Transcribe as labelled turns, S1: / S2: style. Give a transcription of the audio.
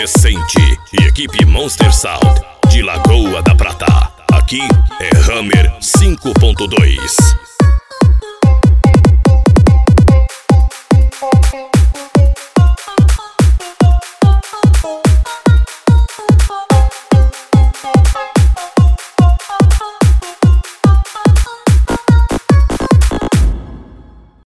S1: Recente e equipe Monster Sound de Lagoa da Prata. Aqui é Hammer 5.2.